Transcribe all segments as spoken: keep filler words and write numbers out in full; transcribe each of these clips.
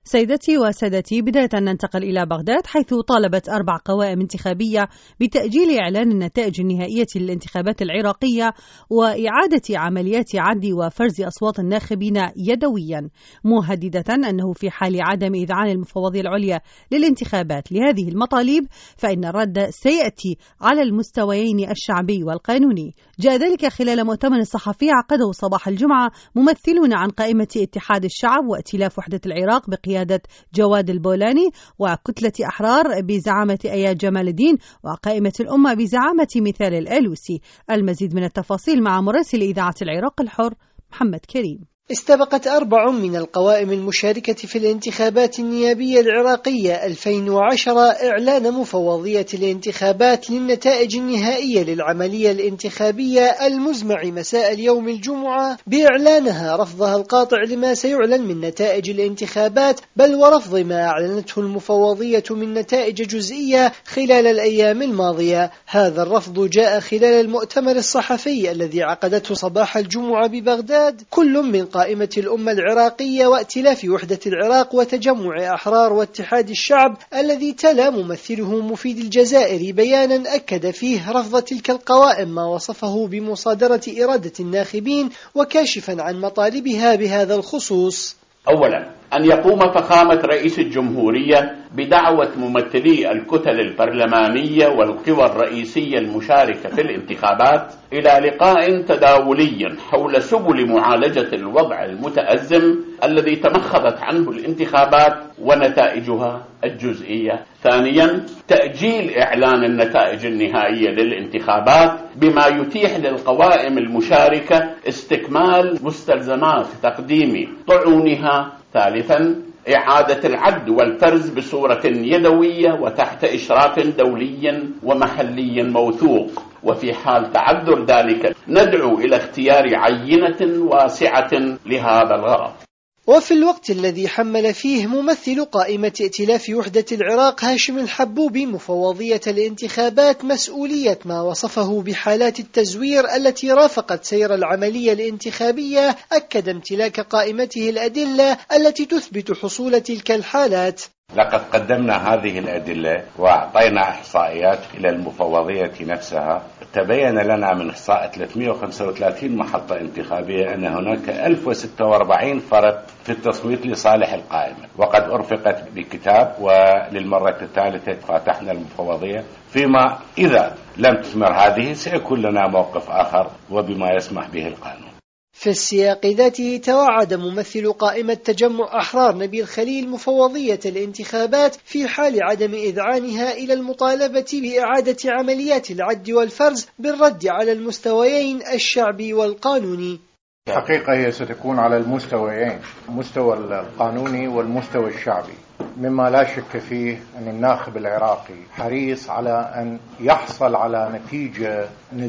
سيدتي وسادتي، بداية ننتقل إلى بغداد، حيث طالبت أربع قوائم انتخابية بتأجيل إعلان النتائج النهائية للانتخابات العراقية وإعادة عمليات عد وفرز أصوات الناخبين يدويا، مهددة أنه في حال عدم إذعان المفوضية العليا للانتخابات لهذه المطالب فإن الرد سيأتي على المستويين الشعبي والقانوني. جاء ذلك خلال مؤتمر صحفي عقده صباح الجمعة ممثلون عن قائمة اتحاد الشعب وائتلاف وحدة العراق بقيادة جواد البولاني، وكتلة أحرار بزعامة آيات جمال الدين، وقائمة الأمة بزعامة مثال الآلوسي. المزيد من التفاصيل مع مراسل إذاعة العراق الحر محمد كريم. استبقت أربع من القوائم المشاركة في الانتخابات النيابية العراقية ألفين وعشرة إعلان مفوضية الانتخابات للنتائج النهائية للعملية الانتخابية المزمع مساء اليوم الجمعة، بإعلانها رفضها القاطع لما سيعلن من نتائج الانتخابات، بل ورفض ما أعلنته المفوضية من نتائج جزئية خلال الأيام الماضية. هذا الرفض جاء خلال المؤتمر الصحفي الذي عقدته صباح الجمعة ببغداد كل من قائمة الأمة العراقية وائتلاف وحدة العراق وتجمع أحرار واتحاد الشعب، الذي تلا ممثله مفيد الجزائري بيانا أكد فيه رفض تلك القوائم ما وصفه بمصادرة إرادة الناخبين، وكاشفا عن مطالبها بهذا الخصوص. أولا، أن يقوم فخامة رئيس الجمهورية بدعوة ممثلي الكتل البرلمانية والقوى الرئيسية المشاركة في الانتخابات إلى لقاء تداولي حول سبل معالجة الوضع المتأزم الذي تمخضت عنه الانتخابات ونتائجها الجزئية. ثانيا، تأجيل إعلان النتائج النهائية للانتخابات بما يتيح للقوائم المشاركة استكمال مستلزمات تقديم طعونها. ثالثا، إعادة العد والفرز بصورة يدوية وتحت إشراف دولي ومحلي موثوق، وفي حال تعذر ذلك ندعو إلى اختيار عينة واسعة لهذا الغرض. وفي الوقت الذي حمل فيه ممثل قائمة ائتلاف وحدة العراق هاشم الحبوبي مفوضية الانتخابات مسؤولية ما وصفه بحالات التزوير التي رافقت سير العملية الانتخابية، أكد امتلاك قائمته الأدلة التي تثبت حصول تلك الحالات. لقد قدمنا هذه الأدلة وأعطينا إحصائيات إلى المفوضية نفسها. تبين لنا من إحصاء ثلاثمئة وخمسة وثلاثين محطة انتخابية أن هناك ألف وستة وأربعين فرد في التصويت لصالح القائمة، وقد أرفقت بكتاب، وللمرة الثالثة فاتحنا المفوضية، فيما إذا لم تثمر هذه سيكون لنا موقف آخر وبما يسمح به القانون. في السياق ذاته توعد ممثل قائمة تجمع أحرار نبيل خليل مفوضية الانتخابات في حال عدم إذعانها إلى المطالبة بإعادة عمليات العد والفرز بالرد على المستويين الشعبي والقانوني. حقيقة هي ستكون على المستويين، المستوى القانوني والمستوى الشعبي، مما لا شك فيه أن الناخب العراقي حريص على أن يحصل على نتيجة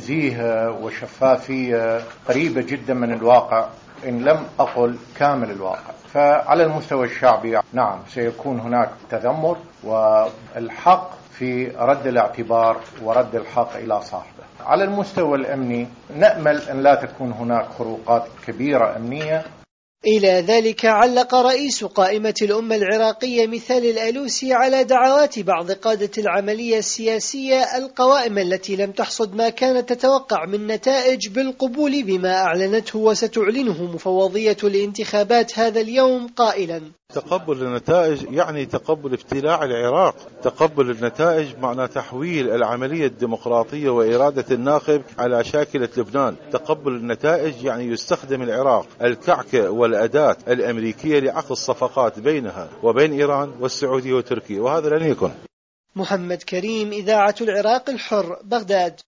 نزيهة وشفافية قريبة جدا من الواقع، إن لم أقل كامل الواقع. فعلى المستوى الشعبي نعم سيكون هناك تذمر، والحق في رد الاعتبار ورد الحق إلى صاحبه. على المستوى الأمني نأمل أن لا تكون هناك خروقات كبيرة أمنية. إلى ذلك علق رئيس قائمة الأمة العراقية مثال الآلوسي على دعوات بعض قادة العملية السياسية القوائم التي لم تحصد ما كانت تتوقع من نتائج بالقبول بما أعلنته وستعلنه مفوضية الانتخابات هذا اليوم، قائلا: تقبل النتائج يعني تقبل ابتلاع العراق. تقبل النتائج معنى تحويل العملية الديمقراطية وإرادة الناخب على شاكلة لبنان. تقبل النتائج يعني يستخدم العراق الكعكة والأداة الأمريكية لعقد الصفقات بينها وبين إيران والسعودية وتركيا، وهذا لن يكون. محمد كريم، إذاعة العراق الحر، بغداد.